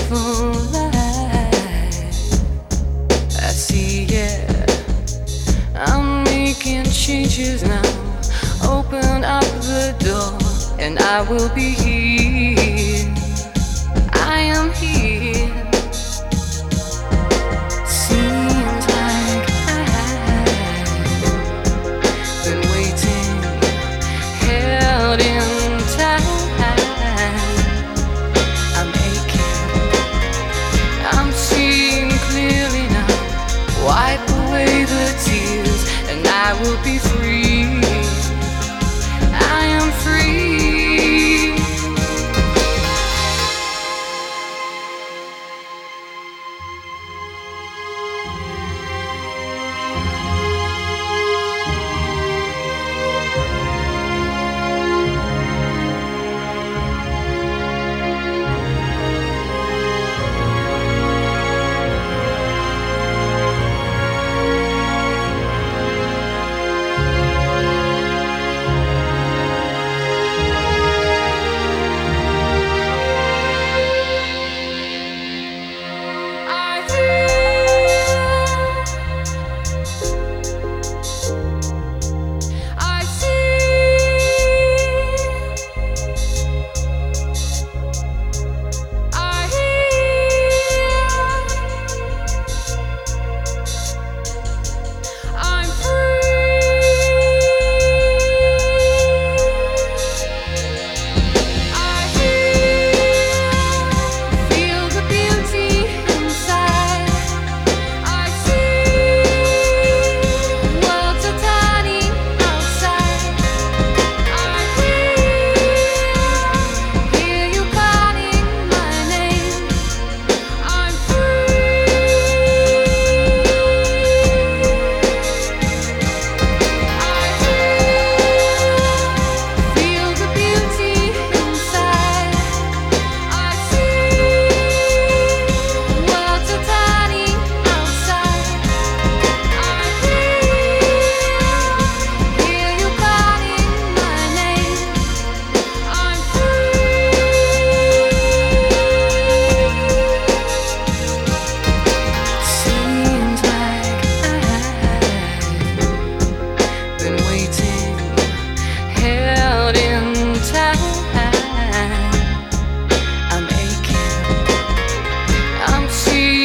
beautiful light. I see it. I'm making changes now. Open up the door, and I will be here. I am here. Seems like I've been waiting, held in time. I'm aching. I'm seeing clearly now. Wipe away the tears, and I will be free. I am free.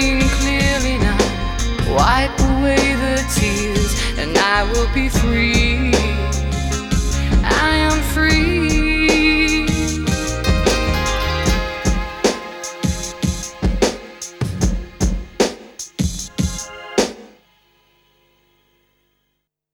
Wipe away the tears, and I will be free.